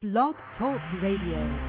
Blog Talk Radio.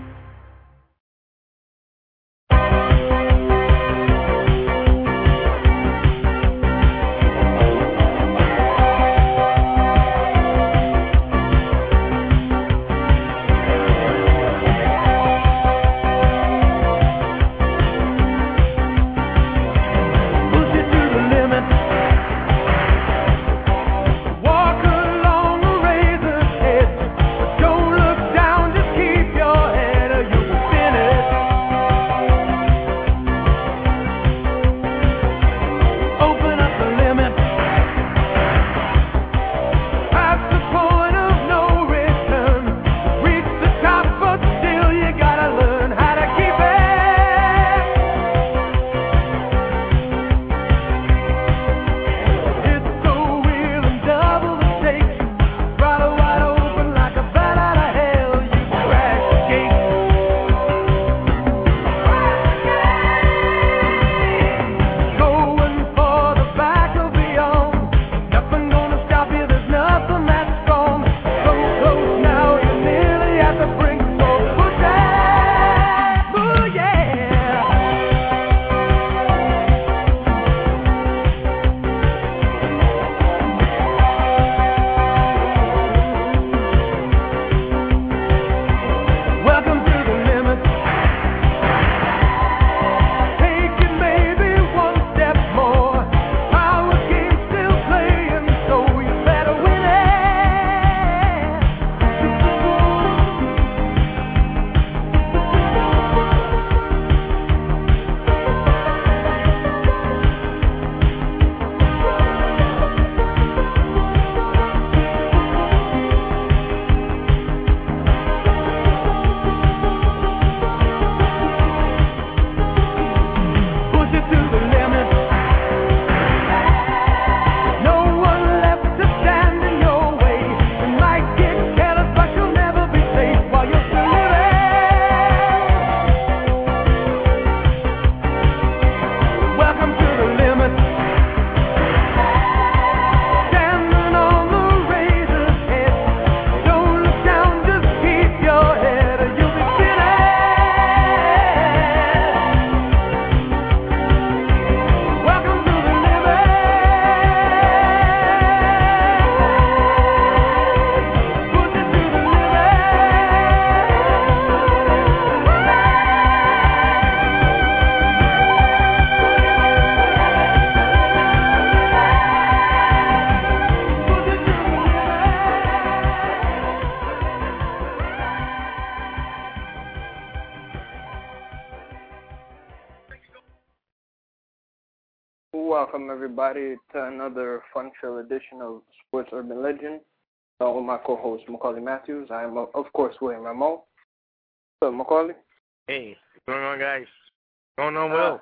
Welcome everybody to another fun-filled edition of Sports Urban Legend. With my co-host Macaulay Matthews. I am of course William Rameau. What's up, Macaulay? Hey, what's going on, guys? What's going on, Will?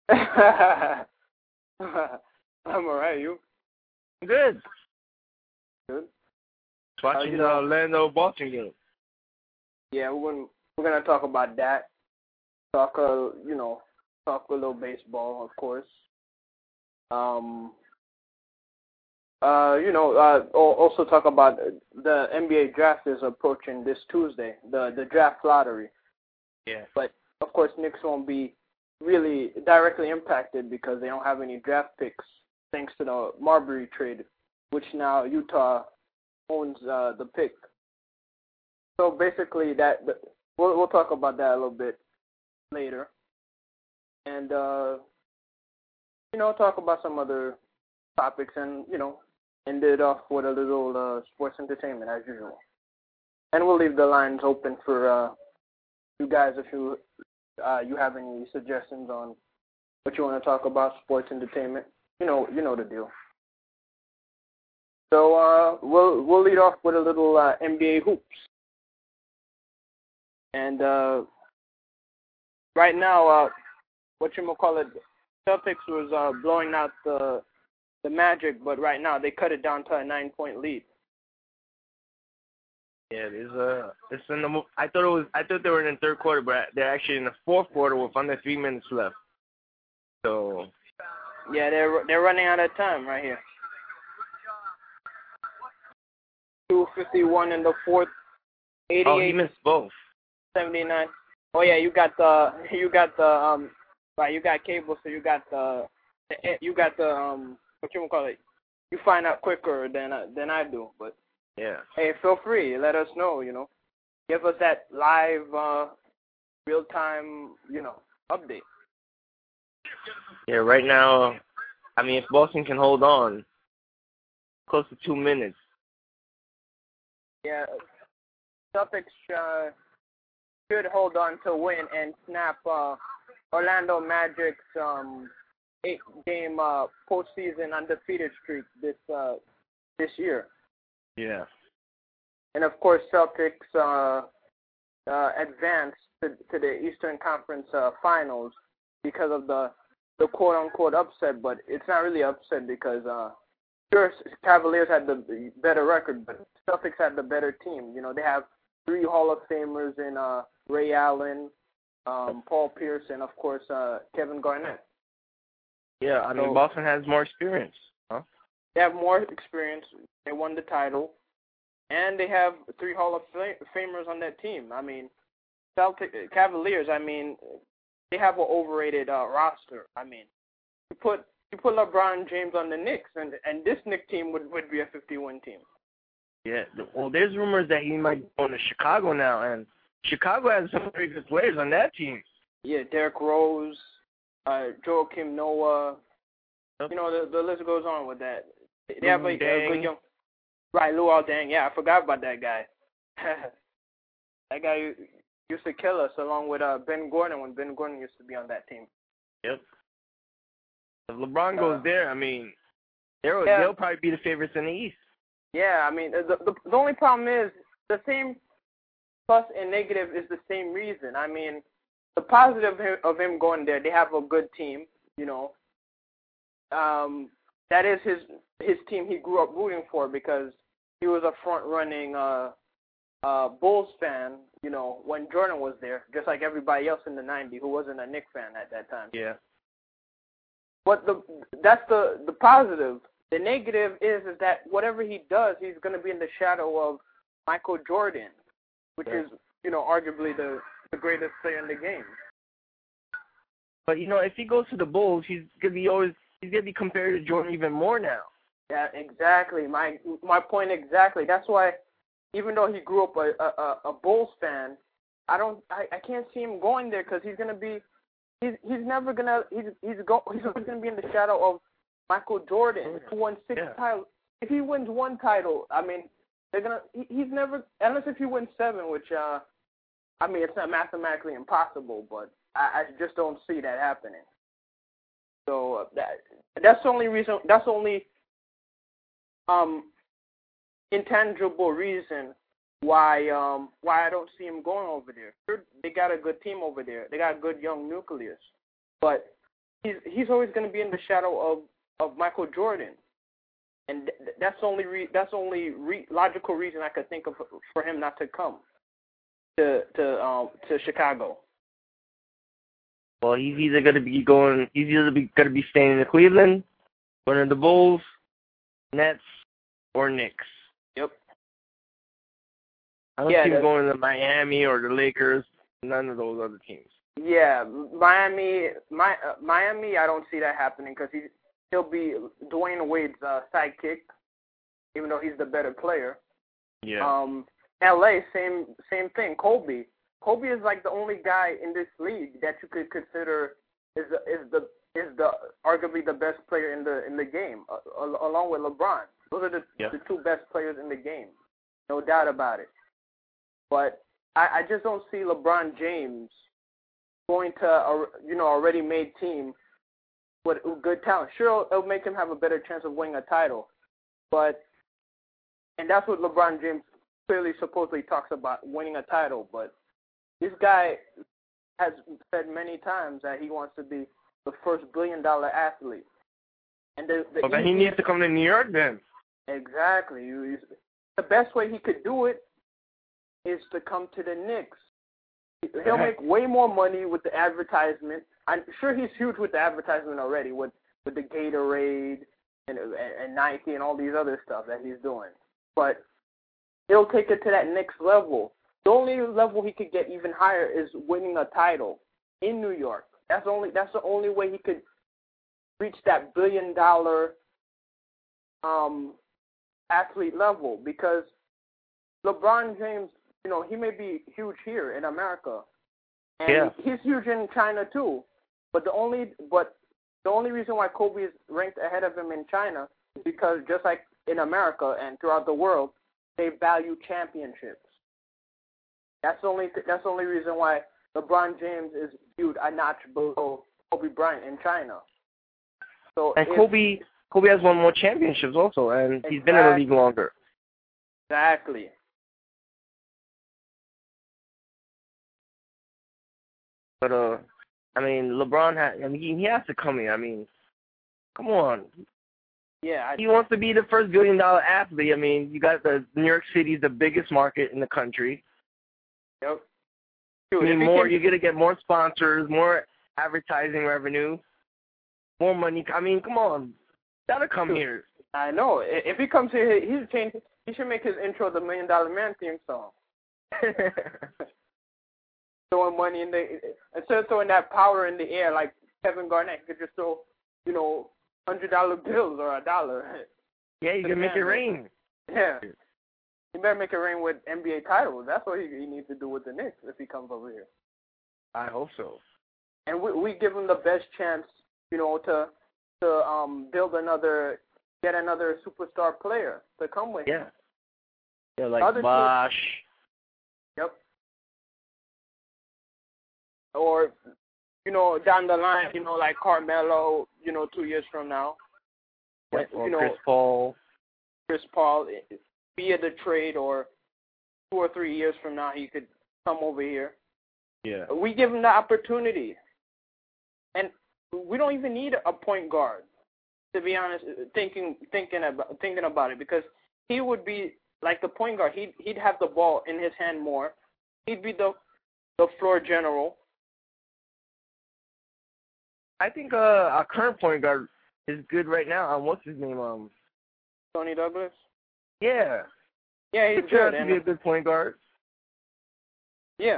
I'm alright. You? Good. Good. Watching the Orlando Boston game. Yeah, we're gonna talk about that. Talk a little baseball, of course. Also talk about the NBA draft is approaching this Tuesday, the draft lottery. Yeah. But, of course, Knicks won't be really directly impacted because they don't have any draft picks thanks to the Marbury trade, which now Utah owns the pick. So, basically, we'll talk about that a little bit later. And, talk about some other topics and, end it off with a little sports entertainment as usual. And we'll leave the lines open for you guys if you have any suggestions on what you want to talk about, sports entertainment. You know the deal. So we'll lead off with a little NBA hoops. And right now, Celtics was blowing out the Magic, but right now they cut it down to a 9-point lead. Yeah, it's in the. I thought they were in the third quarter, but they're actually in the fourth quarter with under 3 minutes left. So. Yeah, they're running out of time right here. 2:51 in the fourth. 88. Oh, he missed both. 79. Oh yeah, you got the right. You got cable, so you got the what you call it. You find out quicker than I do, but Yeah. hey, feel free. Let us know. Give us that live, real time, update. Yeah. Right now, I mean, if Boston can hold on, close to 2 minutes. Yeah, Celtics should hold on to win and snap Orlando Magic's 8-game postseason undefeated streak this year. Yeah. And of course, Celtics advanced to the Eastern Conference Finals because of the quote-unquote upset, but it's not really upset because sure, Cavaliers had the better record, but Celtics had the better team. They have 3 Hall of Famers in Ray Allen, Paul Pierce, and of course Kevin Garnett. Yeah, I mean, Boston has more experience, huh? They have more experience. They won the title, and they have 3 Hall of Famers on that team. I mean, Cavaliers. I mean, they have an overrated roster. I mean, you put LeBron James on the Knicks, and this Knicks team would be a 50-win team. Yeah. Well, there's rumors that he might be going to Chicago now, and Chicago has some very good players on that team. Yeah, Derrick Rose, Joakim Noah. Yep. The list goes on with that. They have a good young. Right, Luol Deng. Yeah, I forgot about that guy. That guy used to kill us along with Ben Gordon when Ben Gordon used to be on that team. Yep. If LeBron goes there, I mean, they'll probably be the favorites in the East. Yeah, I mean, the only problem is the same plus and negative is the same reason. I mean, the positive of him going there, they have a good team, that is his team he grew up rooting for because he was a front-running Bulls fan, when Jordan was there, just like everybody else in the 90s who wasn't a Knicks fan at that time. Yeah. But that's the positive. The negative is that whatever he does, he's going to be in the shadow of Michael Jordan, which is, arguably the greatest player in the game. But if he goes to the Bulls, he's gonna be compared to Jordan even more now. Yeah, exactly. My point exactly. That's why, even though he grew up a Bulls fan, I can't see him going there because he's gonna be. He's always gonna be in the shadow of Michael Jordan, who won 6 titles. If he wins 1 title, I mean, he's never, unless if he wins 7, which, I mean, it's not mathematically impossible, but I just don't see that happening. So that's the only reason, that's the only intangible reason why I don't see him going over there. Sure, they got a good team over there. They got a good young nucleus, but he's always going to be in the shadow of Michael Jordan, and that's the only logical reason I could think of for him not to come to Chicago. Well, he's either going to be staying in Cleveland, going to the Bulls, Nets, or Knicks. Yep. I don't see him going to Miami or the Lakers. None of those other teams. Yeah, Miami. I don't see that happening because he'll be Dwayne Wade's sidekick, even though he's the better player. Yeah. LA, same thing. Kobe is like the only guy in this league that you could consider is the arguably the best player in the game, along with LeBron. Those are the 2 best players in the game, no doubt about it. But I just don't see LeBron James going to a ready-made team with good talent. Sure, it'll make him have a better chance of winning a title, and that's what LeBron James clearly supposedly talks about, winning a title. But this guy has said many times that he wants to be the first billion-dollar athlete. And then he needs to come to New York then. Exactly. The best way he could do it is to come to the Knicks. He'll make way more money with the advertisement. I'm sure he's huge with the advertisement already, with the Gatorade and Nike and all these other stuff that he's doing. But he'll take it to that next level the only level he could get even higher is winning a title in New York. That's the only way he could reach that $1 billion athlete level, because LeBron James, he may be huge here in America, and he's huge in China too. But the only reason why Kobe is ranked ahead of him in China is because, just like in America and throughout the world, they value championships. That's the only reason why LeBron James is viewed a notch below Kobe Bryant in China. So and Kobe has won more championships also, and he's been in the league longer. Exactly. But LeBron he has to come here. Come on. Yeah. He wants to be the first $1 billion athlete. You got New York City, the biggest market in the country. Yep. You're gonna get more sponsors, more advertising revenue, more money. Come on, gotta come here. I know. If he comes here, he should make his intro the $1 Million Man theme song. Throwing money instead of throwing that power in the air like Kevin Garnett, he could just throw, $100 bills or $1. Yeah, you can make it rain. Yeah. He better make it rain with NBA titles. That's what he needs to do with the Knicks if he comes over here. I hope so. And we give him the best chance, to get another superstar player to come with him. Yeah, like Bosh. Yep. Or, down the line, like Carmelo, 2 years from now. Yep, or Chris Paul, via the trade, or 2 or 3 years from now, he could come over here. Yeah. We give him the opportunity. And we don't even need a point guard, to be honest, thinking about it, because he would be like the point guard. He'd have the ball in his hand more. He'd be the floor general. I think our current point guard is good right now. What's his name? Tony Douglas? Yeah. Yeah, he's good. He'd be a good point guard. Yeah.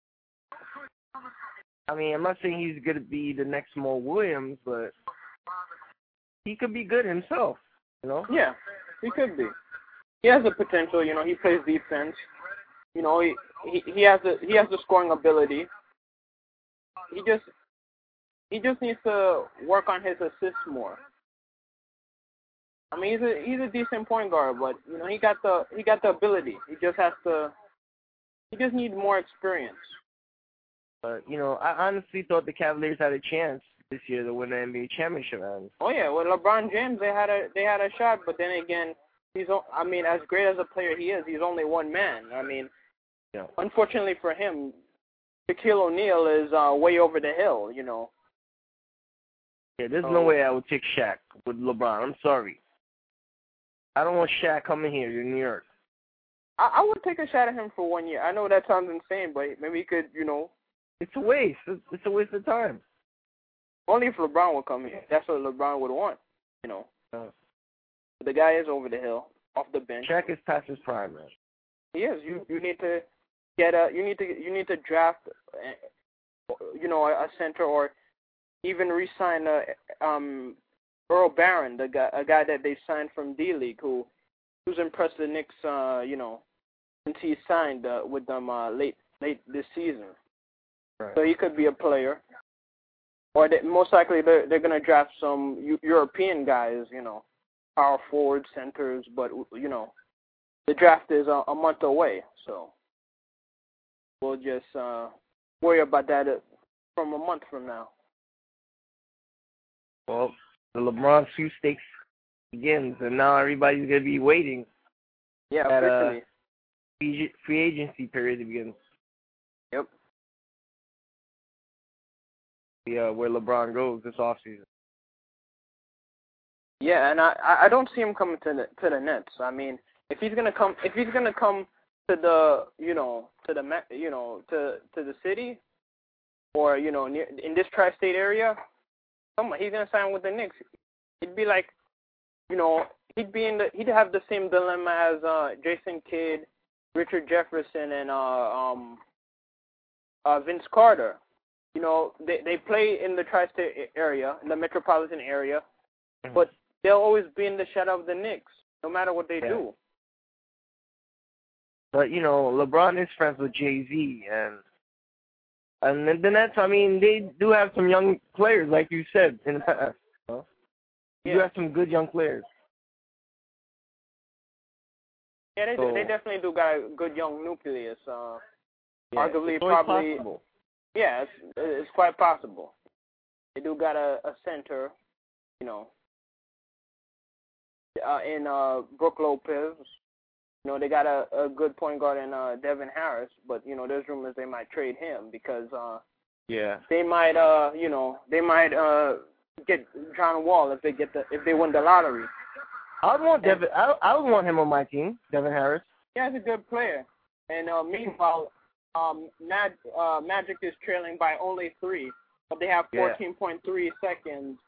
I'm not saying he's going to be the next Mo Williams, but he could be good himself, Yeah, he could be. He has the potential, he plays defense. He has the scoring ability. He just needs to work on his assists more. He's a decent point guard, but he got the ability. He just needs more experience. But I honestly thought the Cavaliers had a chance this year to win the NBA championship. Oh yeah, with LeBron James, they had a shot, but then again, as great as a player he is, he's only one man. Unfortunately for him, Shaquille O'Neal is way over the hill. Yeah, there's no way I would take Shaq with LeBron. I'm sorry. I don't want Shaq coming here to New York. I would take a shot at him for 1 year. I know that sounds insane, but maybe he could, It's a waste. It's a waste of time. Only if LeBron would come here. That's what LeBron would want, The guy is over the hill, off the bench. Shaq is past his prime, man. He is. You need to get you need to draft, a center, or even re-sign Earl Barron, a guy that they signed from D-League, who's impressed the Knicks, since he signed with them late this season. Right. So he could be a player. Or most likely they're going to draft some European guys, power forward, centers, but, the draft is a month away, so we'll just worry about that from a month from now. Well, the LeBron sweepstakes begins, and now everybody's going to be waiting. Yeah, officially. Free agency period begins. Yep. Yeah, where LeBron goes this offseason. Yeah, and I don't see him coming to the Nets. If he's gonna come to the to the city, or near, in this tri-state area, he's gonna sign with the Knicks. It'd be like, he'd have the same dilemma as Jason Kidd, Richard Jefferson and Vince Carter. You know, they play in the tri-state area, in the metropolitan area, but they'll always be in the shadow of the Knicks, no matter what they do. But, you know, LeBron is friends with Jay-Z, and the Nets, I mean, they do have some young players, like you said, in the past. They do have some good young players. Yeah, they definitely do got a good young nucleus. Arguably, probably. Possible. Yeah, it's quite possible. They do got a center, you know, in Brook Lopez. You know, they got a good point guard in Devin Harris, but, you know, there's rumors they might trade him because they might get John Wall if they win the lottery. I would want him on my team, Devin Harris. Yeah, he's a good player. And meanwhile, Magic is trailing by only 3, but they have 14.3 seconds.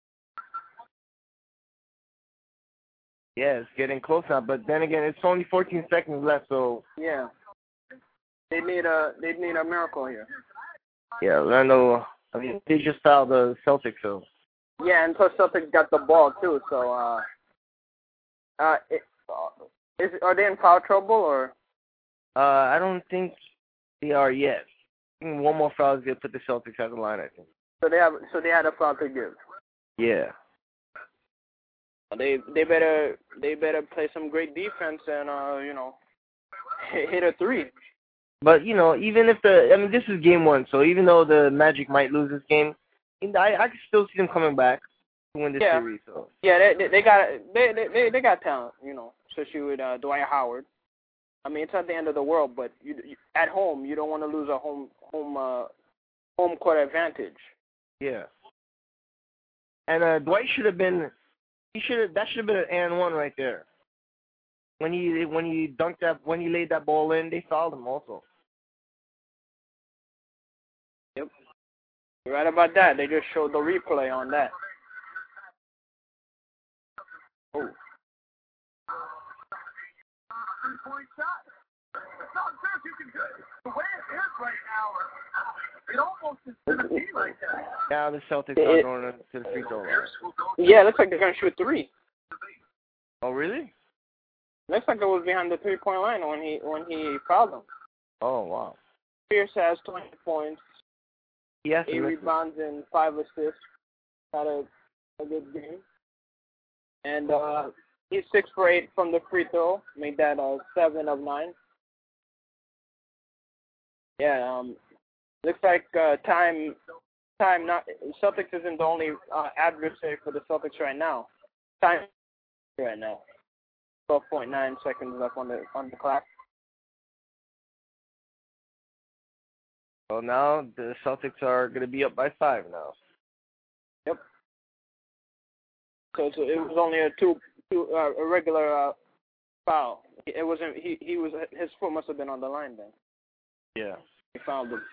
Yeah, it's getting close now, but then again, it's only 14 seconds left, so yeah, they need a miracle here. Yeah, Orlando. I mean, they just fouled the Celtics, so. Yeah, and plus Celtics got the ball too, so are they in foul trouble or? I don't think they are yet. I think one more foul is going to put the Celtics out of the line, I think. So they had a foul to give. Yeah. They better play some great defense and hit a 3. But even if this is game 1, so even though the Magic might lose this game, I can still see them coming back to win this series. So yeah, they got talent, especially with Dwight Howard. I mean, it's not the end of the world, but you at home you don't want to lose a home court advantage. Yeah. And Dwight should have been. That should have been an and one right there. When he dunked that, when he laid that ball in, they fouled him also. Yep. You're right about that. They just showed the replay on that. Oh. 3-point shot. It's not this you can do. The way it is right now, it almost is going to be like that. Now the Celtics are going to the free throw line. Yeah, it looks like they're going to shoot 3. Oh, really? Looks like it was behind the 3-point line when he fouled them. Oh, wow. Pierce has 20 points, yes, 8 rebounds and 5 assists. Had a good game. And he's 6 for 8 from the free throw. Made that 7 of 9. Yeah, looks like time. Not Celtics isn't the only adversary for the Celtics right now. Time right now. 12.9 seconds left on the clock. Well, now the Celtics are going to be up by 5 now. Yep. So it was only a regular foul. It wasn't. His foot must have been on the line then. Yeah. He fouled him.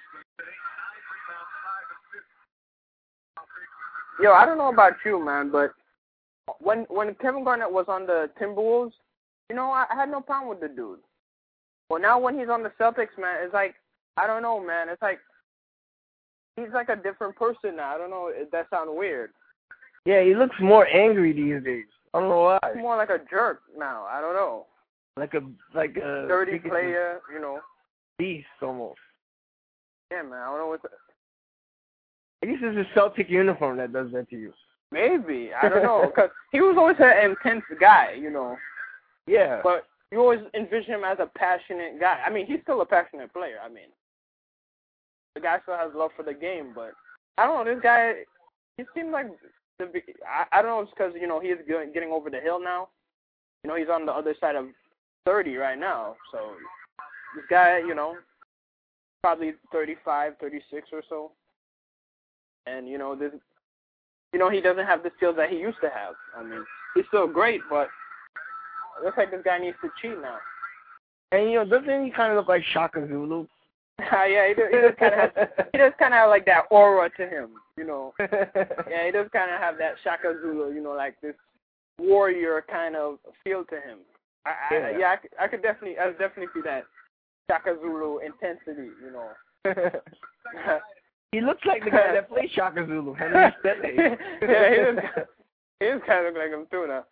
Yo, I don't know about you, man, but when Kevin Garnett was on the Timberwolves, I had no problem with the dude. Well, now when he's on the Celtics, man, it's like, I don't know, man. It's like, he's like a different person now. I don't know if that sounds weird. Yeah, he looks more angry these days. I don't know why. He's more like a jerk now. I don't know. Like a dirty player, Beast, almost. Yeah, man, I don't know what's... I guess it's a Celtic uniform that does that to you. Maybe. I don't know. Because he was always an intense guy, Yeah. But you always envision him as a passionate guy. I mean, he's still a passionate player. I mean, the guy still has love for the game, but I don't know. This guy, he seems like... I don't know if it's because, he's getting over the hill now. He's on the other side of 30 right now. So, this guy, probably 35, 36 or so. And, he doesn't have the skills that he used to have. I mean, he's still great, but it looks like this guy needs to cheat now. And, doesn't he kind of look like Shaka Zulu? Yeah, he does kind of have like that aura to him, Yeah, he does kind of have that Shaka Zulu, like this warrior kind of feel to him. I could definitely see that Shaka Zulu intensity, you know. He looks like the guy that plays Shaka Zulu, Henry Stanley. Yeah, he is kind of like him too now.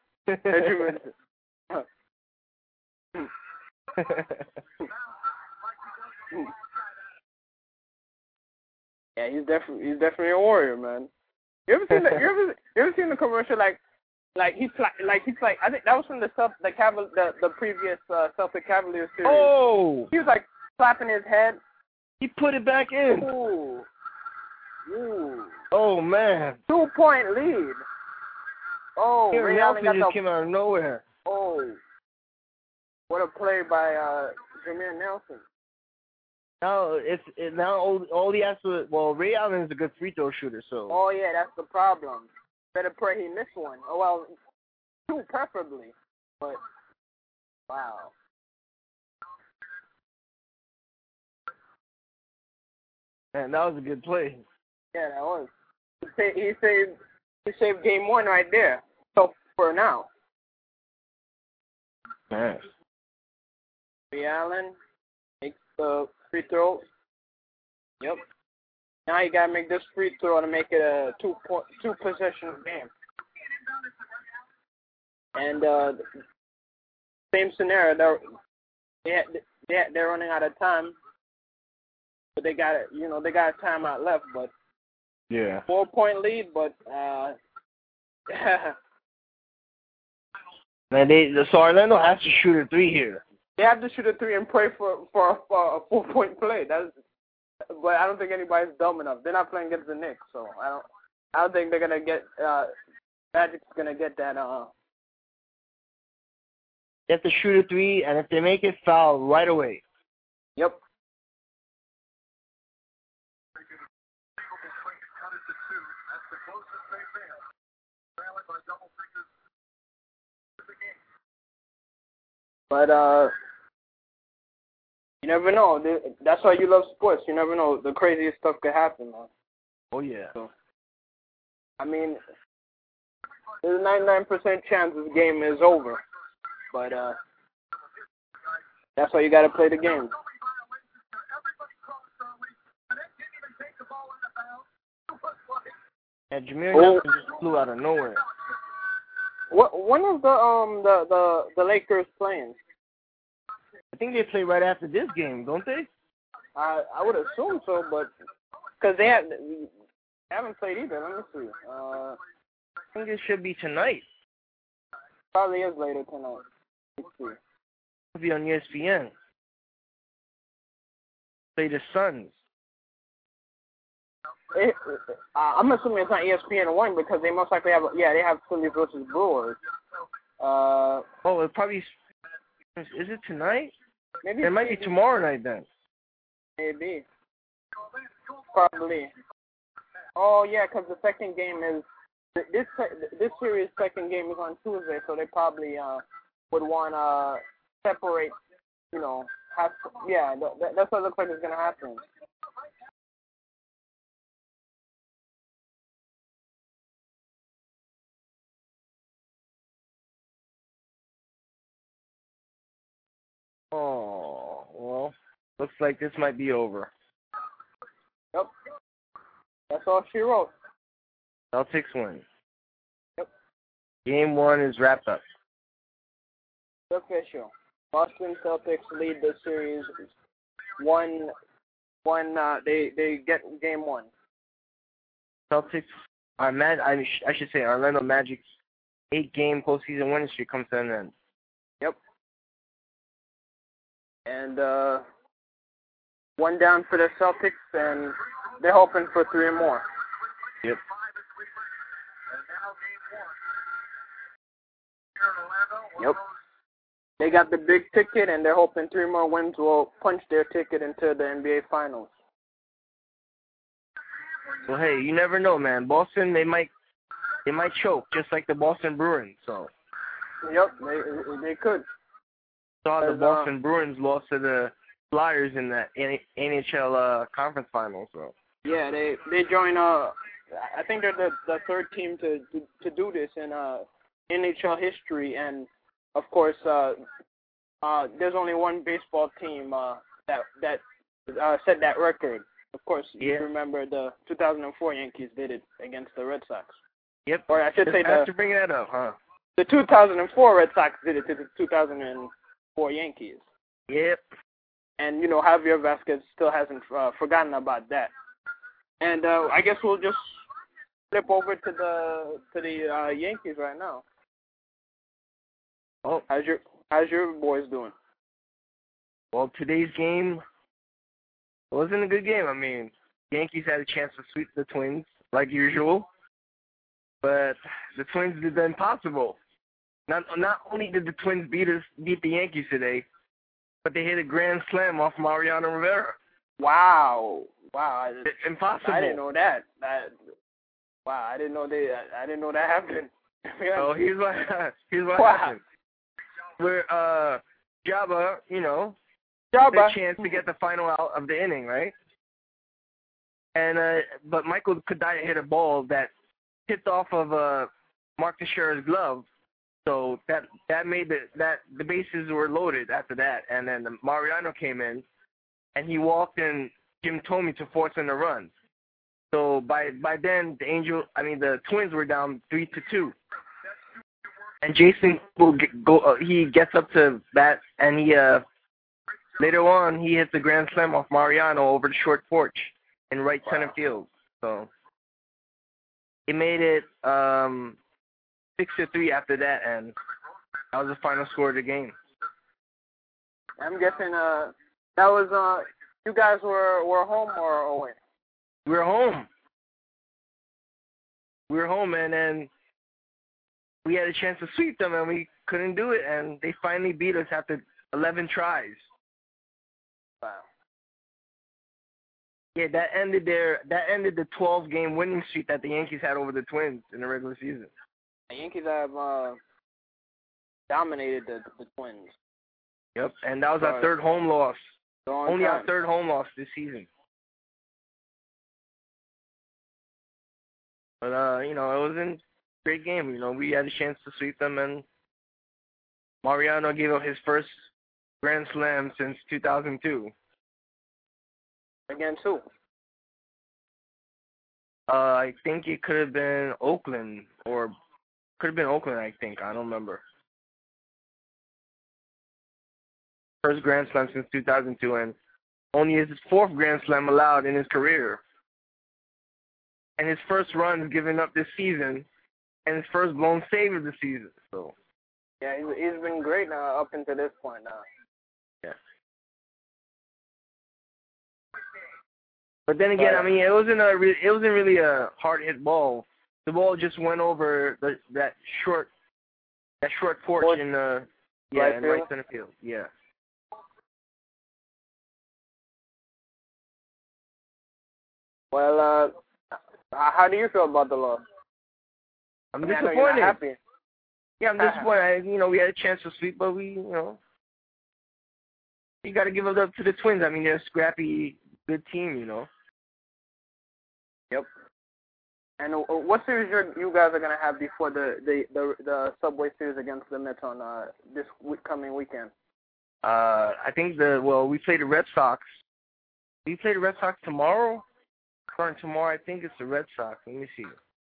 Yeah, he's definitely a warrior, man. You ever seen you ever seen the commercial like he's like I think that was from the previous Celtic Cavaliers series. Oh, he was like slapping his head. He put it back in. Ooh. Oh man. 2-point lead. Oh, Ray Allen just came out of nowhere. Oh, what a play by Jameer Nelson. Now all he has to. Well, Ray Allen is a good free throw shooter, so. Oh yeah, that's the problem. Better pray he missed one. Oh well, 2 preferably. But wow. Man, that was a good play. Yeah, that was. He saved game 1 right there. So for now. Man. Ray Allen makes the free throw. Yep. Now you gotta make this free throw to make it a 2-possession game. And same scenario. They're running out of time. But they got a timeout left, but yeah, 4-point lead, but man, so Orlando has to shoot a 3 here. They have to shoot a 3 and pray for a 4-point play. But I don't think anybody's dumb enough. They're not playing against the Knicks, so I don't think they're gonna get Magic's gonna get that. They have to shoot a 3, and if they make it, foul right away. Yep. But you never know. That's why you love sports. You never know. The craziest stuff could happen, man. Oh yeah. So, I mean, there's a 99% chance this game is over, but that's why you got to play the game. And Jameer Nelson just flew out of nowhere. When was the Lakers playing? I think they play right after this game, don't they? I would assume so, but because they haven't played either. Let me see. I think it should be tonight. Probably is later tonight. Let's see. It'll be on ESPN. Play the Suns. I'm assuming it's not ESPN1 because they most likely have. Yeah, they have Phillies versus Brewers. It probably is it tonight? Maybe it might be tomorrow night then. Maybe. Probably. Oh yeah, because the second game is this series' second game is on Tuesday, so they probably would want to separate. You know, that's what it looks like is gonna happen. Oh, well, looks like this might be over. Yep. That's all she wrote. Celtics win. Yep. Game 1 is wrapped up. Official. Boston Celtics lead the series. They get game 1. Celtics, I should say Orlando Magic's 8-game postseason winning streak comes to an end. Yep. And 1 down for the Celtics, and they're hoping for 3 more. Yep. Yep. They got the big ticket, and they're hoping 3 more wins will punch their ticket into the NBA Finals. Well, hey, you never know, man. Boston, they might choke, just like the Boston Bruins. So. Yep, they could. Saw the Boston Bruins lost to the Flyers in the NHL conference final. So. Yeah, they join. I think they're the third team to do this in NHL history, and of course, there's only one baseball team that set that record. Of course, you remember the 2004 Yankees did it against the Red Sox. Yep. Or I should say have to bring that up, huh? The 2004 Red Sox did it to the 2004 Yankees. Yep. And Javier Vasquez still hasn't forgotten about that. And I guess we'll just flip over to the Yankees right now. Oh, how's your boys doing? Well, today's game wasn't a good game. I mean, Yankees had a chance to sweep the Twins like usual, but the Twins did the impossible. Not only did the Twins beat the Yankees today, but they hit a grand slam off Mariano Rivera. Wow! Impossible. I didn't know that. Wow! I didn't know that happened. Oh, here's what happened. Where Jabba, had a chance to get the final out of the inning, right? And but Michael Kodaya hit a ball that tipped off of Mark Teixeira's glove, so that made the bases were loaded after that, and then Mariano came in, and he walked in Jim Thome to force in the runs. So by then the Twins were down 3-2, and Jason he gets up to bat, and he later on he hits the grand slam off Mariano over the short porch in right center field. So it made it 6-3 after that, and that was the final score of the game. I'm guessing that was you guys were home or away? We were home. And then we had a chance to sweep them, and we couldn't do it, and they finally beat us after 11 tries. Wow. Yeah, that ended the 12-game winning streak that the Yankees had over the Twins in the regular season. The Yankees have dominated the Twins. Yep, and that was our third home loss. Only our third home loss this season. But it wasn't a great game. We had a chance to sweep them, and Mariano gave up his first grand slam since 2002. Against who? I think it could have been Oakland, I think. I don't remember. First grand slam since 2002, and only his fourth grand slam allowed in his career. And his first run given up this season, and his first blown save of the season. So. Yeah, he's been great up until this point now. Yeah. But then again, it wasn't really a hard hit ball. The ball just went over that short porch in right center field. Yeah. Well, how do you feel about the loss? I'm disappointed. You're not happy. Yeah, I'm disappointed. We had a chance to sweep, but you got to give it up to the Twins. They're a scrappy, good team, Yep. And what series you guys are gonna have before the Subway Series against the Mets on this coming weekend? I think we play the Red Sox. Do you play the Red Sox tomorrow? Current tomorrow, I think it's the Red Sox. Let me see. It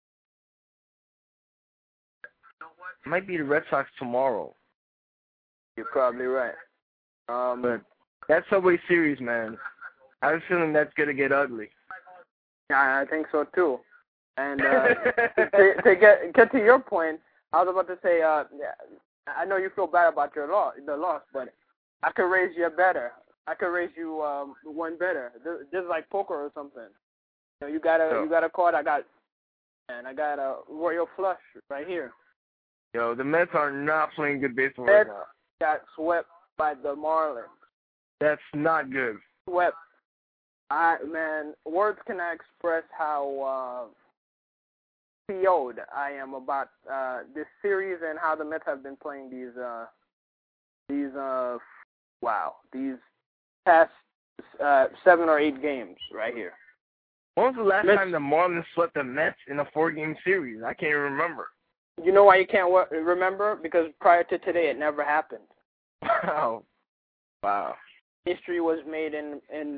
might be the Red Sox tomorrow. You're probably right. But that Subway Series, man, I have a feeling that's gonna get ugly. Yeah, I think so too. And to get to your point, I was about to say, I know you feel bad about the loss, but I could raise you better. I could raise you one better. This is like poker or something. You got a card. I got a royal flush right here. Yo, the Mets are not playing good baseball right now. Got swept by the Marlins. That's not good. Swept. Words cannot express how PO'd I am about this series and how the Mets have been playing these past 7 or 8 games right here. When was the last time the Marlins swept the Mets in a 4-game series? I can't even remember. You know why you can't remember? Because prior to today, it never happened. Wow. History was made in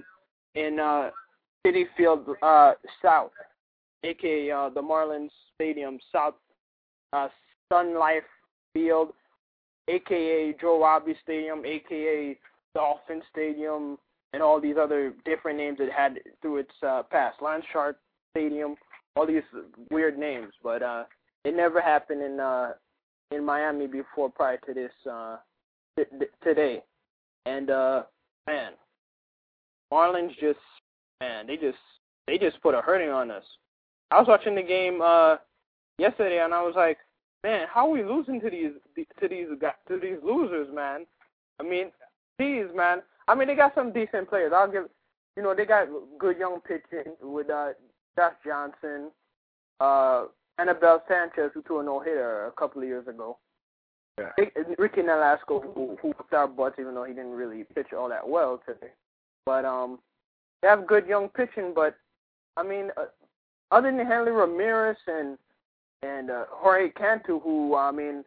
Citi Field South, aka the Marlins Stadium South, Sun Life Field, aka Joe Robbie Stadium, aka Dolphin Stadium, and all these other different names it had through its past. Lance Sharp Stadium, all these weird names, but it never happened in Miami before prior to this today. And man, Marlins they just put a hurting on us. I was watching the game yesterday, and I was like, man, how are we losing to these losers, man? I mean, geez, man. I mean, they got some decent players. I'll give, they got good young pitching with Josh Johnson, Anibal Sanchez, who threw a no-hitter a couple of years ago. Yeah. Ricky Nolasco, who whipped our butts, even though he didn't really pitch all that well today. But they have good young pitching. But I mean, other than Henry Ramirez and Jorge Cantu, who I mean,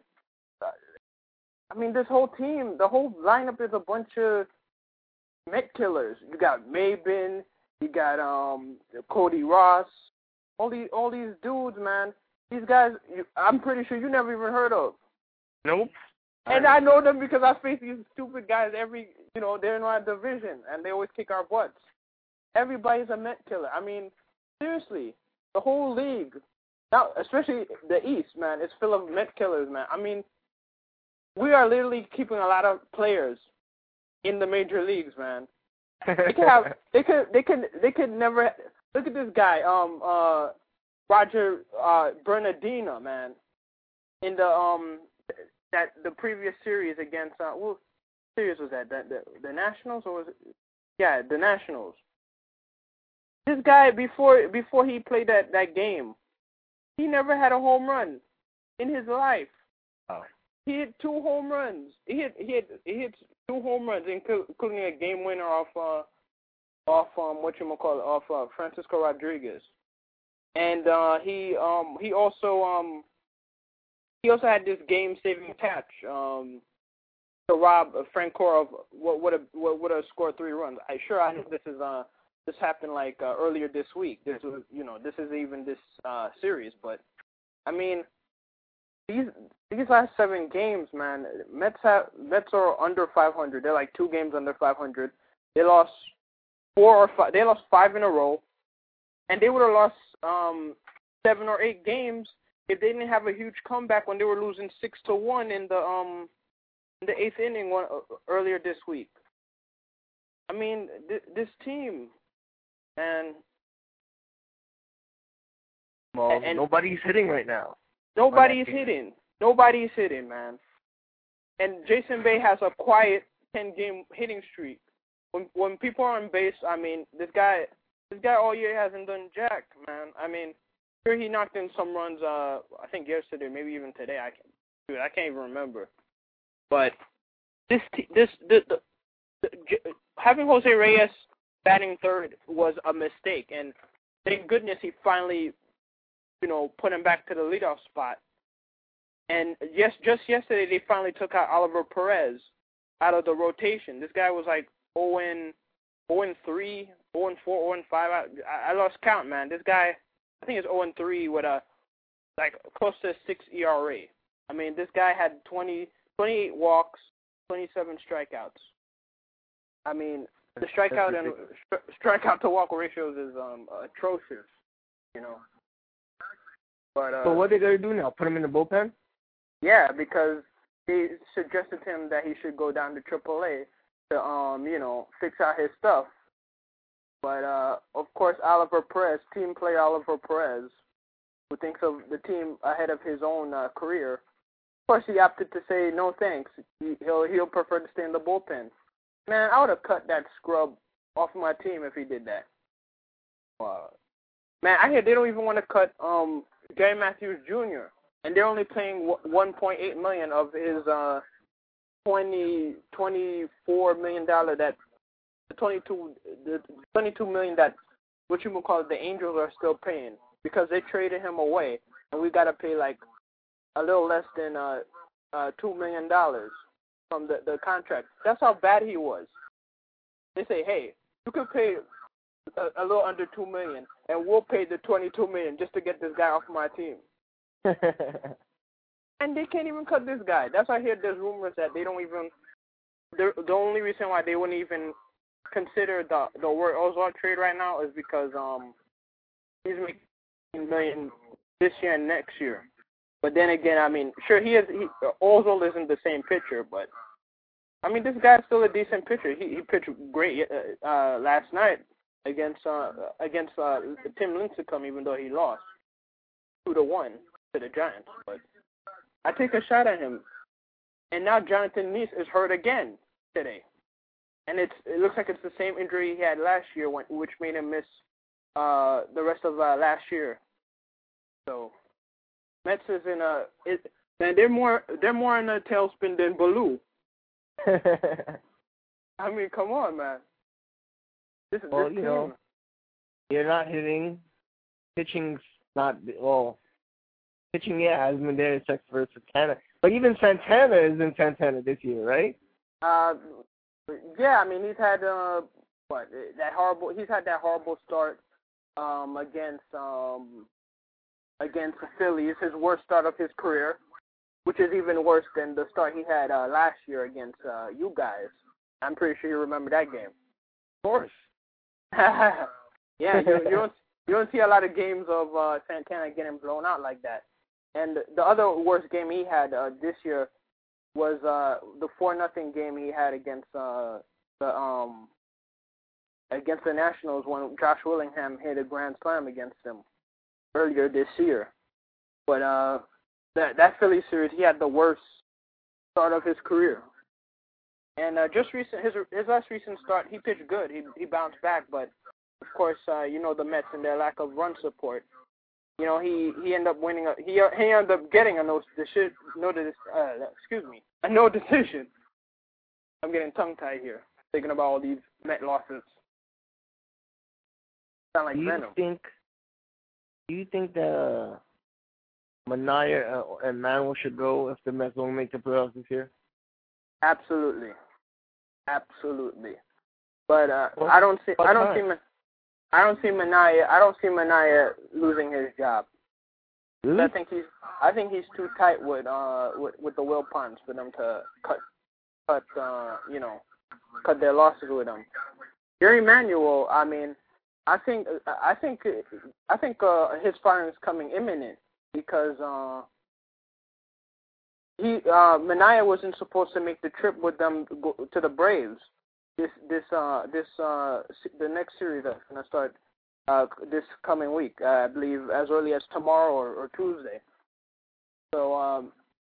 this whole team, the whole lineup is a bunch of Met killers. You got Maben, you got Cody Ross, all these dudes, man. These guys, I'm pretty sure you never even heard of. Nope. And I know them because I face these stupid guys they're in my division, and they always kick our butts. Everybody's a Met killer. I mean, seriously, the whole league, now, especially the East, man, it's full of Met killers, man. I mean, we are literally keeping a lot of players in the major leagues, man. They could never look at this guy, Roger Bernardino, man, in the previous series against what series was that? The Nationals, or was it? Yeah, the Nationals. This guy before he played that game, he never had a home run in his life. Oh. He hit 2 home runs. He hit 2 home runs, including a game winner off Francisco Rodriguez. And he also had this game-saving catch to rob Frank Cora of what would have scored 3 runs. I know this happened earlier this week. This was this is even this series, but I mean these last 7 games, man, Mets are under 500. They're 2 games under 500. They lost 4 or 5. They lost 5 in a row, and they would have lost 7 or 8 games if they didn't have a huge comeback when they were losing 6-1 in the 8th inning earlier this week. I mean, this team, and nobody's hitting right now. Nobody's hitting, man. And Jason Bay has a quiet 10-game hitting streak. When people are on base, I mean, this guy all year hasn't done jack, man. I mean, sure, he knocked in some runs. I think yesterday, maybe even today. I can't even remember. But having Jose Reyes batting third was a mistake, and thank goodness he finally, put him back to the leadoff spot. And just yesterday they finally took out Oliver Perez out of the rotation. This guy was 0-3, 0-4, 0-5. I lost count, man. This guy, I think, is 0-3 with a close to 6 ERA. I mean, this guy had 28 walks, 27 strikeouts. I mean, the strikeout to walk ratios is atrocious, But so what are they gonna do now? Put him in the bullpen? Yeah, because they suggested to him that he should go down to AAA to fix out his stuff. But of course, Oliver Perez, team player Oliver Perez, who thinks of the team ahead of his own career, of course he opted to say no thanks. He'll prefer to stay in the bullpen. Man, I would have cut that scrub off of my team if he did that. Wow. Man, I hear they don't even want to cut Gary Matthews Jr. and they're only paying $1.8 million of his $24 million the $22 million that the Angels are still paying because they traded him away, and we got to pay a little less than $2 million from the contract. That's how bad he was. They say, hey, you can pay a little under $2 million, and we'll pay the $22 million just to get this guy off my team. And they can't even cut this guy. That's why I hear there's rumors that they don't even. The only reason why they wouldn't even consider the Ward Oswalt trade right now is because he's making $1 million this year and next year. But then again, I mean, sure, Oswalt isn't the same pitcher, but I mean, this guy's still a decent pitcher. He pitched great last night against Tim Lincecum, even though he lost 2-1 to the Giants. But I take a shot at him, and now Jonathan Nice is hurt again today, and it looks like it's the same injury he had last year, which made him miss the rest of last year. So Mets is man, they're more in a tailspin than Baloo. I mean, come on, man. This is you know, you're not hitting. Pitching's not pitching, yeah, hasn't been there except for Santana. But even Santana isn't Santana this year, right? Yeah, I mean, he's had He's had that horrible start against the Phillies, his worst start of his career, which is even worse than the start he had last year against you guys. I'm pretty sure you remember that game. Of course. Yeah, you don't see a lot of games of Santana getting blown out like that. And the other worst game he had this year was the 4-0 game he had against the Nationals when Josh Willingham hit a grand slam against them earlier this year. But that Phillies series, he had the worst start of his career. And his last recent start, he pitched good. He bounced back, but of course, the Mets and their lack of run support. He ended up winning. He ended up getting a no decision. I'm getting tongue-tied here, thinking about all these Met losses. Sound like Venom. Do you think that Manaea and Manuel should go if the Mets don't make the playoffs this year? Absolutely. But I don't see Manaea losing his job. Really? I think he's too tight with the Wilpons for them to cut their losses with him. Gary Manuel, I mean, I think his firing is coming imminent because Manaea wasn't supposed to make the trip with them to the Braves. The next series that's gonna start this coming week, I believe, as early as tomorrow or Tuesday. So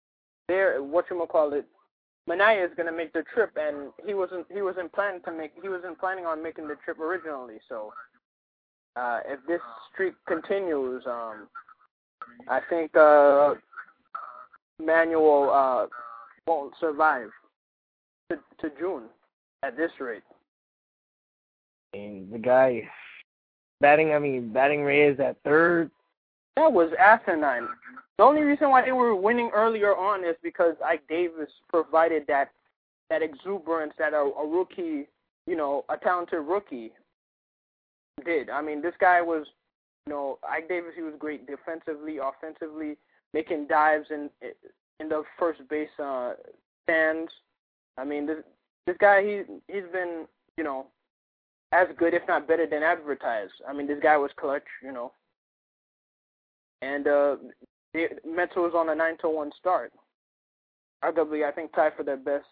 Manaea is gonna make the trip, and he wasn't planning on making the trip originally. So if this streak continues, I think Manuel won't survive to June at this rate. And the guy batting Ray is at third. That was asinine. The only reason why they were winning earlier on is because Ike Davis provided that exuberance that a rookie, a talented rookie did. I mean, this guy was, Ike Davis, he was great defensively, offensively, making dives in the first base stands. I mean, this guy, he's been, as good, if not better than advertised. I mean, this guy was clutch, And the Mets was on a 9-1 start. Arguably, I think tied for their best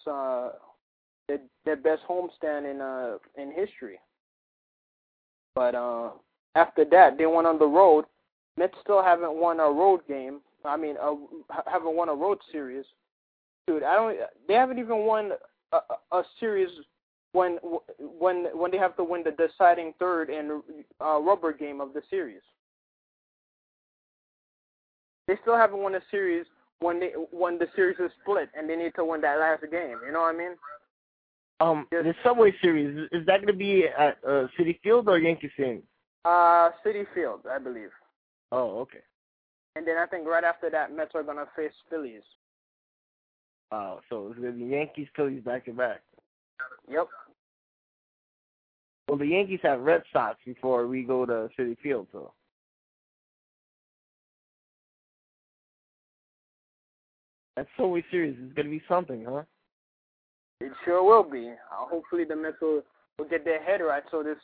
homestand in history. But after that, they went on the road. Mets still haven't won a road game. I mean, haven't won a road series. Dude, they haven't even won a series when they have to win the deciding third and rubber game of the series. They still haven't won a series when the series is split and they need to win that last game. You know what I mean? The Subway Series, is that going to be at Citi Field or Yankee Stadium? Citi Field, I believe. Oh, okay. And then I think right after that, Mets are gonna face Phillies. Wow, so it's gonna be Yankees, Phillies back to back. Yep. Well, the Yankees have Red Sox before we go to Citi Field, so. That's Subway Series. It's gonna be something, huh? It sure will be. Hopefully the Mets will get their head right, so this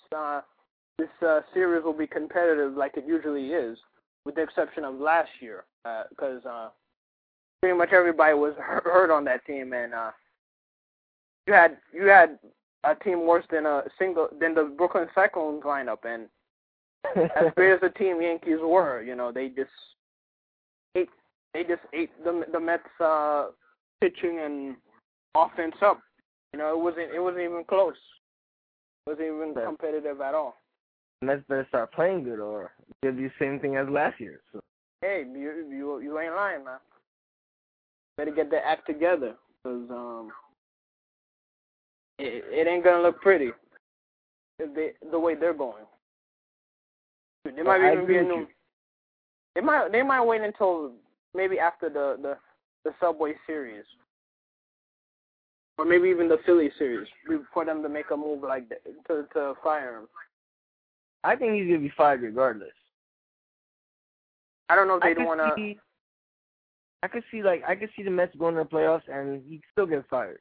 series will be competitive like it usually is, with the exception of last year, because pretty much everybody was hurt on that team, and you had a team worse than the Brooklyn Cyclones lineup, and as great as the team Yankees were, you know, they just ate the Mets pitching and offense up. You know, it wasn't even close. It wasn't even competitive at all. Mets better start playing good, or they'll do the same thing as last year. So. Hey, you ain't lying, man. Better get their act together, because it ain't gonna look pretty the way they're going. They might even be a new. They might wait until maybe after the Subway Series, or maybe even the Philly Series, for them to make a move like that to fire him. I think he's gonna be fired regardless. I don't know if they'd want to. I could see the Mets going to the playoffs and he still gets fired.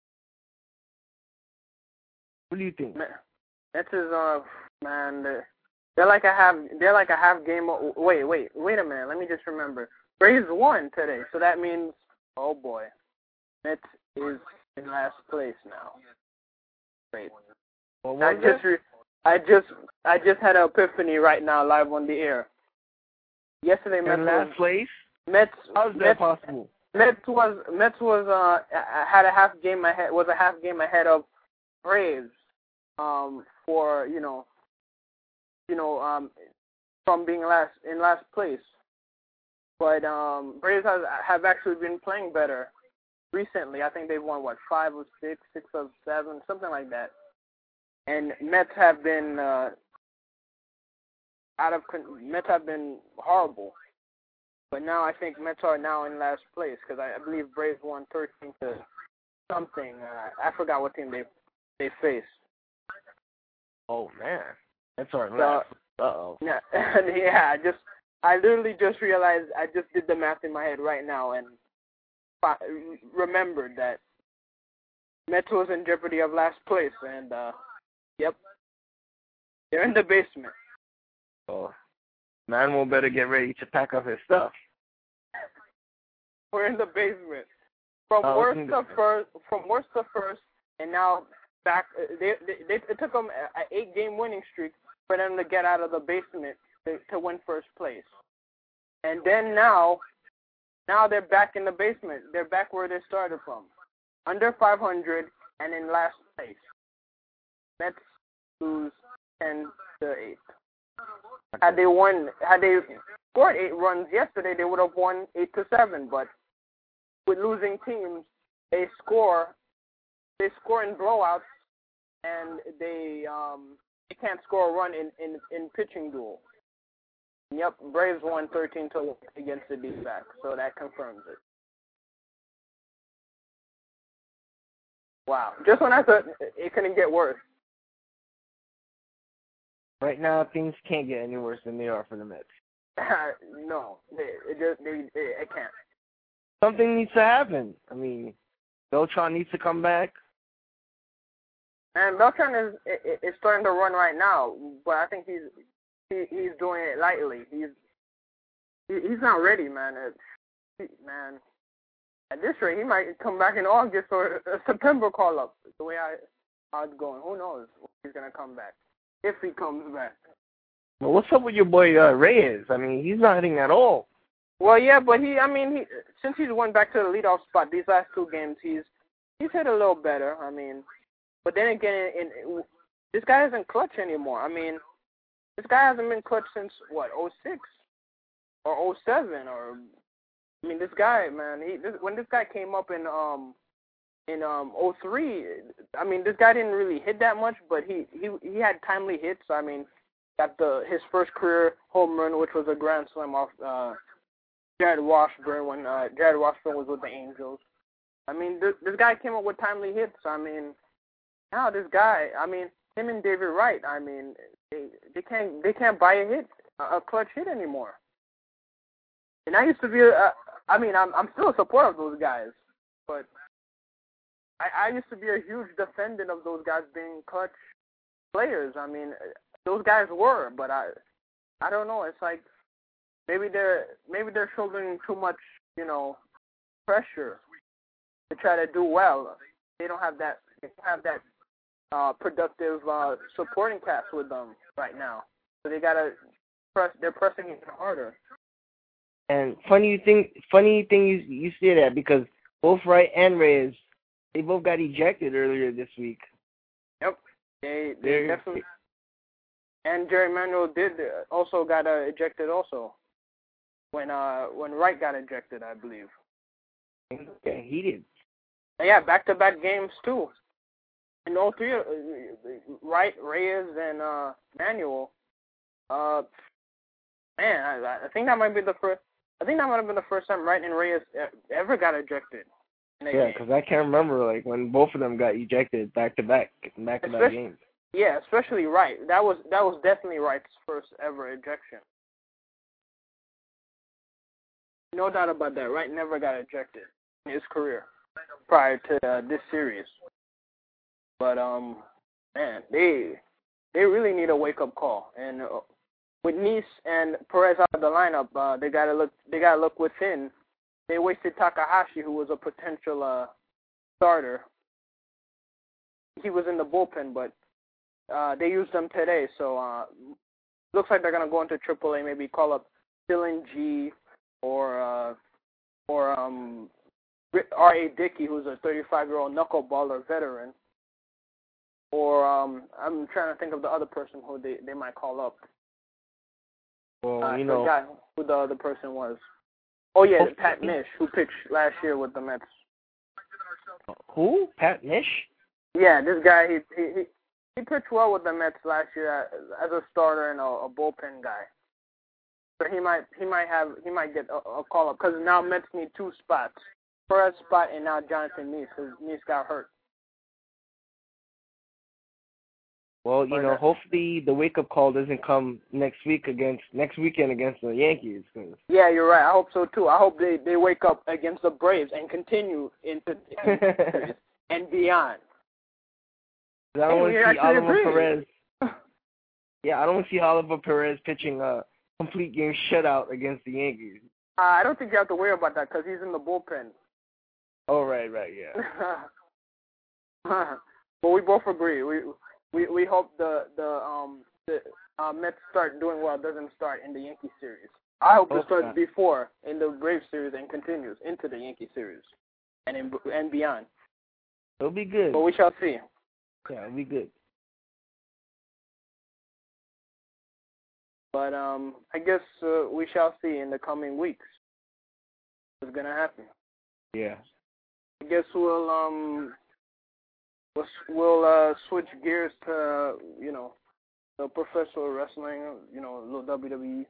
What do you think? Mets is man. They're like a half game. Wait a minute. Let me just remember. Braves won today, so that means, oh boy, Mets is in last place now. Great. Well, I just had an epiphany right now, live on the air. Yesterday, Mets in last place. Mets. How is that possible? Mets was had a half game ahead. Was a half game ahead of Braves. For from being in last place. But Braves have actually been playing better recently. I think they've won 5 of 6, 6 of 7, something like that. And Mets have been Mets have been horrible. But now I think Mets are now in last place, because I believe Braves won 13 to something. I forgot what team they faced. Oh man, that's our last. Yeah, yeah. I literally just realized. I just did the math in my head right now and remembered that Mets was in jeopardy of last place, and yep, they're in the basement. Oh, Manuel better get ready to pack up his stuff. We're in the basement. From worst to first, and now back. It took them an 8-game winning streak for them to get out of the basement to win first place. And then now they're back in the basement. They're back where they started from, under 500 and in last place. Mets lose 10-8. Had they scored 8 runs yesterday, they would have won 8-7. But with losing teams, they score in blowouts, and they can't score a run in pitching duel. Yep, Braves won 13-1 against the D-backs, so that confirms it. Wow, just when I thought it couldn't get worse. Right now, things can't get any worse than they are for the Mets. No, it can't. Something needs to happen. I mean, Beltran needs to come back. And Beltran is starting to run right now, but I think he's doing it lightly. He's not ready, man. Man, at this rate, he might come back in August or a September call-up. The way how it's going, who knows when he's gonna come back, if he comes back. Well, what's up with your boy Reyes? I mean, he's not hitting at all. Well, yeah, but he since he's went back to the leadoff spot these last 2 games, he's hit a little better. I mean, but then again, this guy isn't clutch anymore. I mean, this guy hasn't been clutch since what, 06 or 07, or I mean, this guy, man, when this guy came up in 03, I mean, this guy didn't really hit that much, but he had timely hits. I mean, got his first career home run, which was a grand slam off Jared Washburn when Jared Washburn was with the Angels. I mean, this guy came up with timely hits. I mean, now this guy, I mean, him and David Wright, I mean, they can't buy a hit, a clutch hit anymore. And I used to be, I'm still a supporter of those guys, but I used to be a huge defendant of those guys being clutch players. I mean, those guys were, but I don't know. It's like maybe they're shouldering too much, pressure to try to do well. They don't have that productive supporting cast with them right now, so they're pressing even harder. And funny thing you say that, because both Wright and Reyes, they both got ejected earlier this week. Yep, they definitely. And Jerry Manuel also got ejected also when Wright got ejected, I believe. Yeah, he did. Yeah, back-to-back games too. And all three, Wright, Reyes, and Manuel. Man, I think that might be the first. I think that might have been the first time Wright and Reyes ever got ejected. Yeah, because I can't remember like when both of them got ejected back-to-back games. Yeah, especially Wright. That was definitely Wright's first ever ejection. No doubt about that. Wright never got ejected in his career prior to this series. But man, they really need a wake-up call. And with Nice and Perez out of the lineup, they gotta look within. They wasted Takahashi, who was a potential starter. He was in the bullpen, but they used him today. So looks like they're gonna go into AAA. Maybe call up Dylan G or R.A. Dickey, who's a 35-year-old knuckleballer veteran. Or I'm trying to think of the other person who they might call up. Well, I forgot who the other person was. Oh yeah, Pat Mish, who pitched last year with the Mets. Who? Pat Mish? Yeah, this guy he pitched well with the Mets last year as a starter and a bullpen guy. So he might get a call up because now Mets need two spots, Perez spot and now Jonathan Nice because Nice got hurt. Well, hopefully the wake-up call doesn't come next weekend against the Yankees. Yeah, you're right. I hope so, too. I hope they wake up against the Braves and continue into the and beyond. I don't want to see Oliver Perez. Yeah, I don't want to see Oliver Perez pitching a complete game shutout against the Yankees. I don't think you have to worry about that because he's in the bullpen. Oh, right, yeah. But we both agree. We hope the Mets start doing well. Doesn't start in the Yankee series. I hope it starts before in the Braves series and continues into the Yankee series and beyond. It'll be good. But we shall see. Yeah, it'll be good. But I guess we shall see in the coming weeks what's gonna happen. Yeah. I guess we'll switch gears to the professional wrestling, little WWE.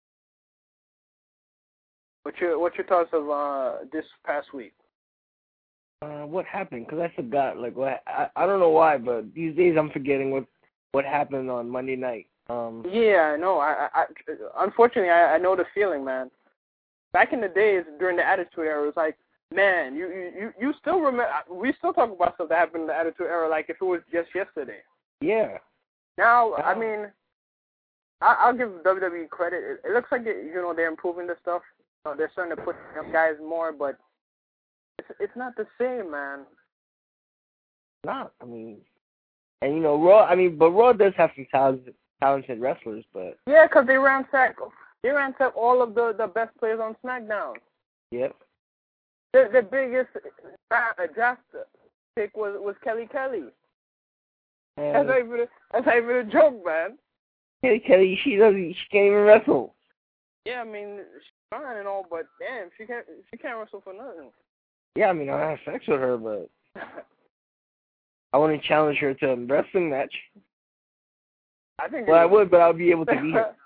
What's your thoughts of this past week? What happened? Because I forgot. Like, I don't know why, but these days I'm forgetting what happened on Monday night. Yeah, I know. I unfortunately I know the feeling, man. Back in the days during the Attitude Era, it was like, man, you still remember? We still talk about stuff that happened in the Attitude Era, like if it was just yesterday. Yeah. Now, I mean, I'll give WWE credit. It looks like they're improving the stuff. They're starting to put up guys more, but it's not the same, man. Not. I mean, and Raw. I mean, but Raw does have some talented wrestlers, but yeah, because they ransack all of the best players on SmackDown. Yep. The biggest draft pick was Kelly Kelly. That's not even a joke, man. Kelly, she can't even wrestle. Yeah, I mean she's fine and all, but damn, she can't wrestle for nothing. Yeah, I mean I have sex with her, but I want to challenge her to a wrestling match. I think. Well, I would, but I'll be able to be here.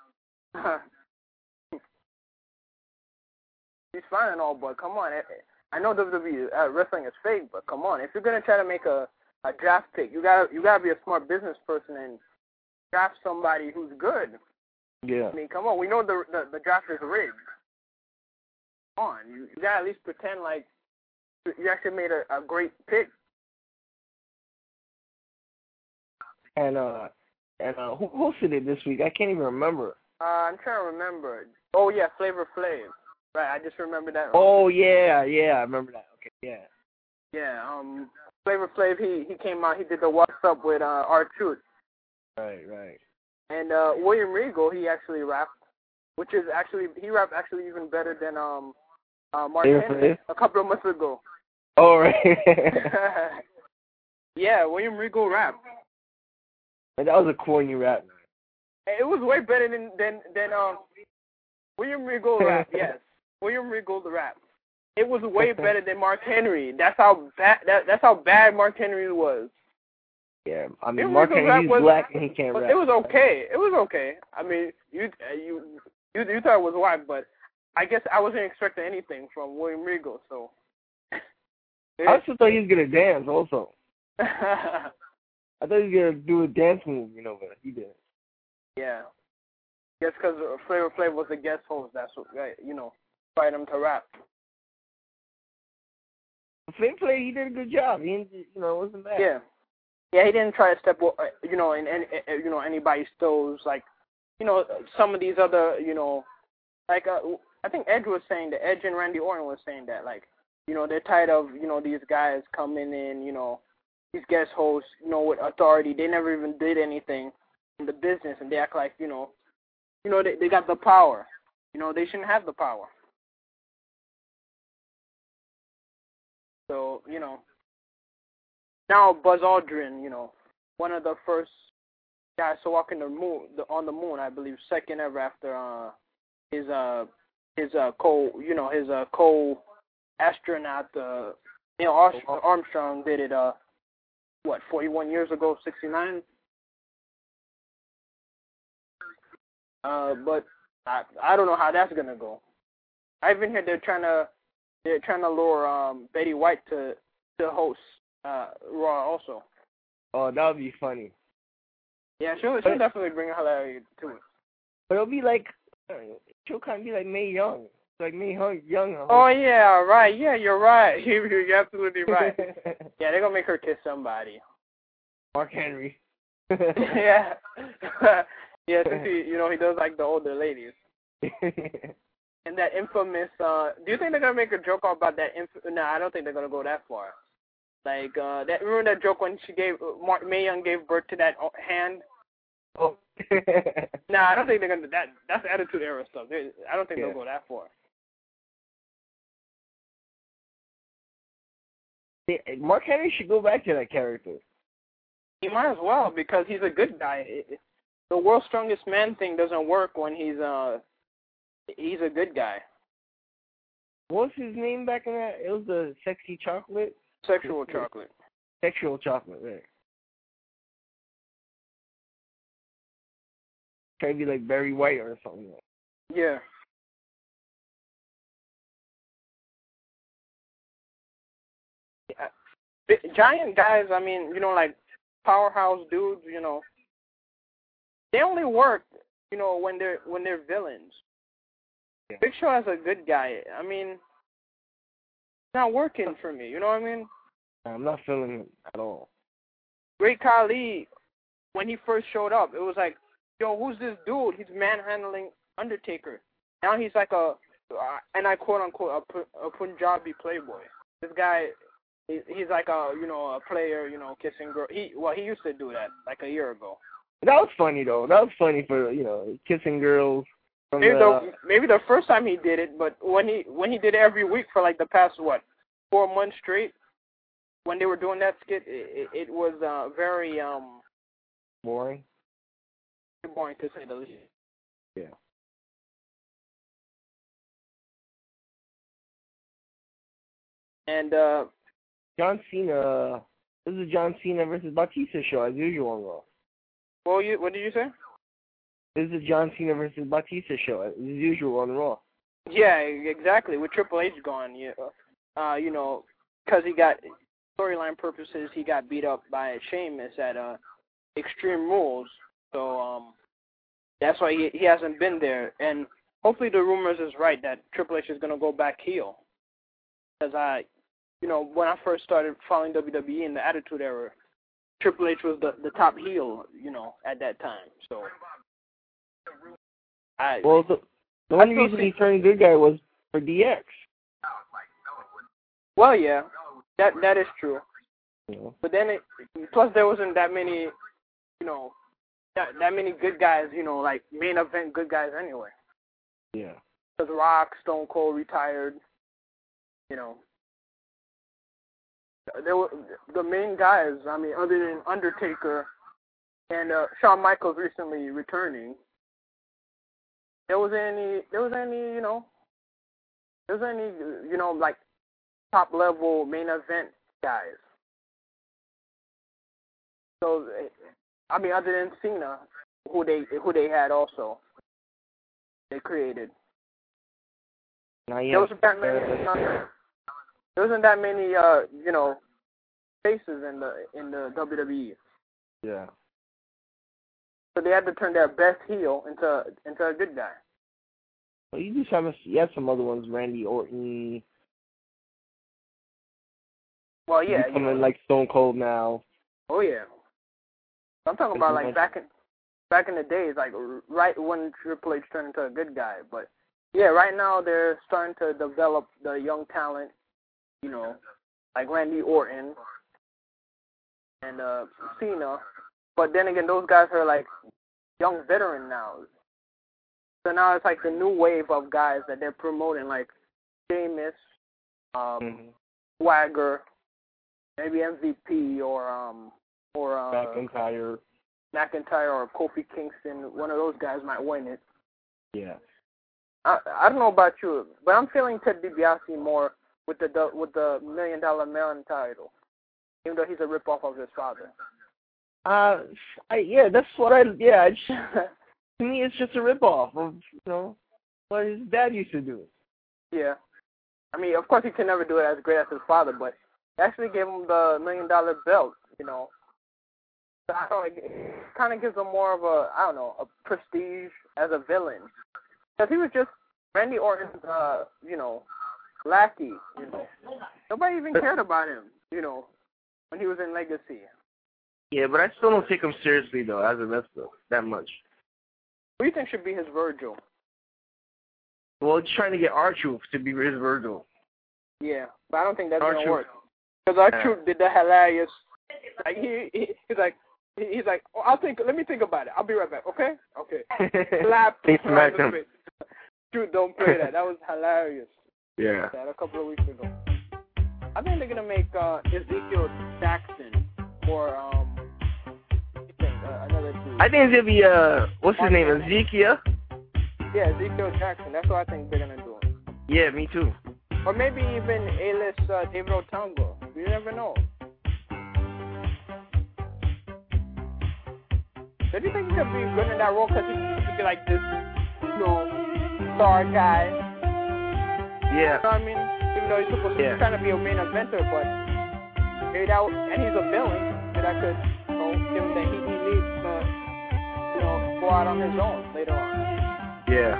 He's fine and all, but come on. I know WWE wrestling is fake, but come on. If you're gonna try to make a draft pick, you gotta be a smart business person and draft somebody who's good. Yeah. I mean, come on. We know the draft is rigged. Come on, you gotta at least pretend like you actually made a great pick. And who hosted it this week? I can't even remember. I'm trying to remember. Oh yeah, Flavor Flav. Right, I just remember that. Oh yeah, I remember that. Okay, yeah. Yeah, Flavor Flav, he came out, he did the What's Up with R-Truth. Right. And William Regal, he actually rapped, which is he rapped even better than Mark Henry a couple of months ago. Oh right. Yeah, William Regal rapped. And that was a corny rap. It was way better than William Regal rap. Yes, William Regal the rap. It was way better than Mark Henry. That's how bad Mark Henry was. Yeah, I mean Mark Henry's black and he can't rap. It was okay. I mean, you thought it was whack, but I guess I wasn't expecting anything from William Regal. So I also thought he was gonna dance. Also, I thought he was gonna do a dance move, but he didn't. Yeah. Just because Flavor Flav was the guest host, that's what, invited him to rap. Flavor Flav, he did a good job. He, it wasn't bad. Yeah. Yeah, he didn't try to step, in anybody's toes. Like, some of these other, like, I think Edge was saying that, Edge and Randy Orton was saying that, like, they're tired of, these guys coming in, these guest hosts, with authority. They never even did anything in the business, and they act like, they got the power. They shouldn't have the power. So, now Buzz Aldrin, one of the first guys to walk on the moon, I believe, second ever after his co-astronaut Neil Armstrong did it 41 years ago, 69. But I don't know how that's gonna go. I even heard they're trying to lure Betty White to host Raw also. Oh, that would be funny. Yeah, she'll definitely bring hilarity to it. But it'll be like she'll kind of be like Mae Young. Like Mae Young. Oh yeah, right. Yeah, you're right. You're absolutely right. Yeah, they're gonna make her kiss somebody. Mark Henry. Yeah. Yeah, since he does like the older ladies. And that infamous, do you think they're going to make a joke about that? No, I don't think they're going to go that far. Like, remember that joke when Mae Young gave birth to that hand? Oh. No, I don't think they're going to do that. That's Attitude Era stuff. I don't think they'll go that far. Mark Henry should go back to that character. He might as well, because he's a good guy. The World's Strongest Man thing doesn't work when he's a good guy. What's his name back in that? It was the Sexy Chocolate? Sexual Chocolate. Sexual Chocolate, right. Try to be like Barry White or something. Yeah. Giant guys, I mean, like powerhouse dudes, they only work, when they're villains. Yeah. Big Show as a good guy, I mean, it's not working for me, you know what I mean? I'm not feeling it at all. Great Khali, when he first showed up, it was like, yo, who's this dude? He's manhandling Undertaker. Now he's like and I quote unquote, a Punjabi playboy. This guy, he's like a player, kissing girl. He used to do that like a year ago. That was funny though. That was funny for kissing girls. Maybe the first time he did it, but when he did it every week for like the past 4 months straight, when they were doing that skit, it was very boring. Boring to say the least. Yeah. And John Cena. This is John Cena versus Batista show as usual on Raw. What did you say? This is a John Cena versus Batista show, as usual on Raw. Yeah, exactly. With Triple H gone, because he got storyline purposes, he got beat up by Sheamus at Extreme Rules. So that's why he hasn't been there. And hopefully the rumors is right that Triple H is gonna go back heel. Because when I first started following WWE in the Attitude Era, Triple H was the top heel, at that time. So, the only reason he turned good guy was for DX. Well, yeah, that is true. Yeah. But then plus there wasn't that many, that many good guys, like main event good guys anyway. Yeah. Because Rock, Stone Cold retired, There were the main guys. I mean, other than Undertaker and Shawn Michaels recently returning, there was any like top level main event guys. So I mean, other than Cena, who they had also, they created. There wasn't that many. There wasn't that many, faces in the WWE. Yeah. So they had to turn their best heel into a good guy. Well, you have some other ones, Randy Orton. Well, yeah. Coming like Stone Cold now. Oh yeah. I'm talking about like back in the days, like right when Triple H turned into a good guy. But yeah, right now they're starting to develop the young talent. Like Randy Orton and Cena. But then again, those guys are like young veteran now. So now it's like the new wave of guys that they're promoting, like Sheamus, Swagger, maybe MVP or McIntyre or Kofi Kingston. One of those guys might win it. Yeah. I don't know about you, but I'm feeling Ted DiBiase more with the $1 Million Man title, even though he's a ripoff of his father. That's what to me, it's just a ripoff of what his dad used to do. Yeah, I mean, of course he can never do it as great as his father, but he actually gave him the $1 Million belt. So I don't know, it kind of gives him more of a prestige as a villain, because he was just Randy Orton's lackey, Nobody even cared about him, when he was in Legacy. Yeah, but I still don't take him seriously, though, as a wrestler, that much. Who do you think should be his Virgil? Well, he's trying to get R-Truth to be his Virgil. Yeah, but I don't think that's going to work. Because R-Truth did the hilarious, like, he's like, oh, let me think about it. I'll be right back, okay? Okay. Slap. Truth, don't play that. That was hilarious. Yeah. That a couple of weeks ago. I think they're gonna make Ezekiel Jackson or another dude. I think it's gonna be what's his name, Ezekiel? Yeah, Ezekiel Jackson. That's what I think they're gonna do. Yeah, me too. Or maybe even A-list David Otunga. You never know. Do you think he could be good in that role? Because he could be like this, star guy. Yeah. You know what I mean? Even though he's supposed to be trying to be a main eventer, but maybe and he's a villain, so that could give him the heat he needs to, go out on his own later on. Yeah.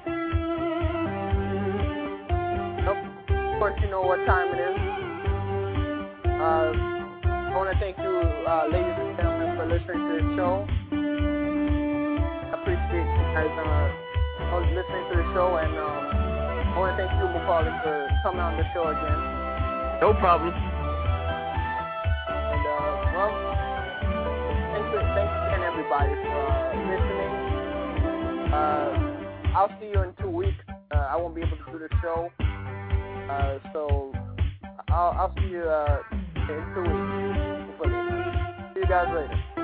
Of course, you know what time it is. I want to thank you, ladies and gentlemen, for listening to the show. I appreciate you guys listening to the show, and I want to thank you, Macaulay, for coming on the show again. No problem. And, thanks again, everybody, for listening. I'll see you in 2 weeks. I won't be able to do the show. So I'll see you in 2 weeks. See you guys later.